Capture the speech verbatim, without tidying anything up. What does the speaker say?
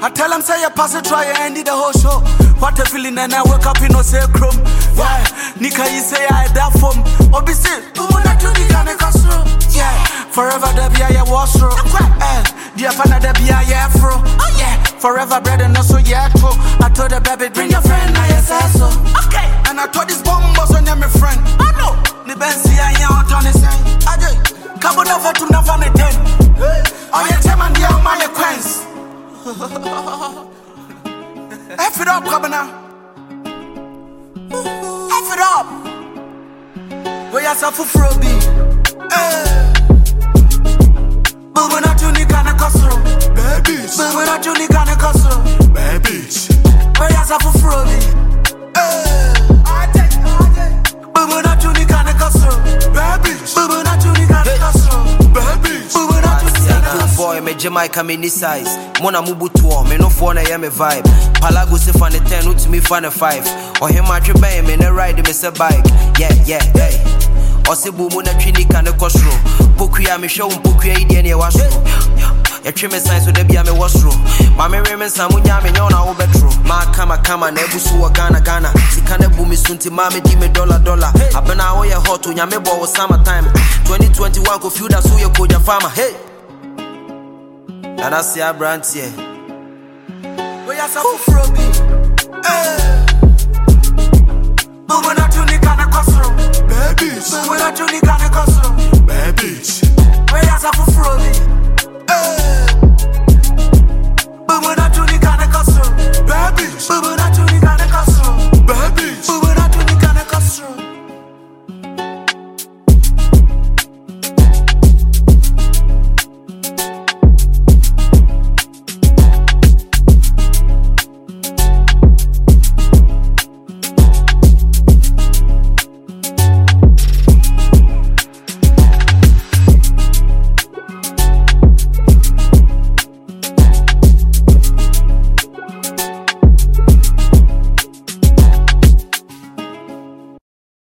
I tell them say you pass it, try and end the whole show. What a feeling and I wake up in no say chrome. Yeah, Nika you say I that from. Obviously, who wanna do the kind of castle? Yeah, forever there be a washroom. Eh, the apana there be a afro. Oh yeah, forever bread and also yeah too. I told the baby bring your friend, I said so. Okay, and I told this bomb was on my friend. Oh no, the Benzi I ain't on the same. I just come over to never me ten. Oh yeah, tell man the man the queens. F it up, come now. F it up. We are so for Froby. But we're not unique on a castle. Babies. But we're not unique on a castle. Babies. We are so for Froby. But we're not unique on a castle. Babies. But we're not unique on a castle. Babies. But we're not unique on a castle. Boy, me Jamaica mini size. Mona mubu tour, me no phone, I am a vibe. Palago se fan a ten, to me fan a five. Or him my trip, me no ride, me say bike. Yeah, yeah, hey. Osibu muna chini kane kosro. Pokuya me show pokuya idi ene wasro. Ya trime signs so de bia me wasro. Ma me remen samunya me nyona wo betro. Ma kama kama na ebusu wa Ghana Ghana. Sika na bu me sunti ma me di me dollar dollar. Abena wo ye hot nya me bo wo summer time. twenty twenty-one ko feud aso ye koja farmer. Hey. Nana see a brand here. We are so Froby. Eh. But we're not unique on a castle.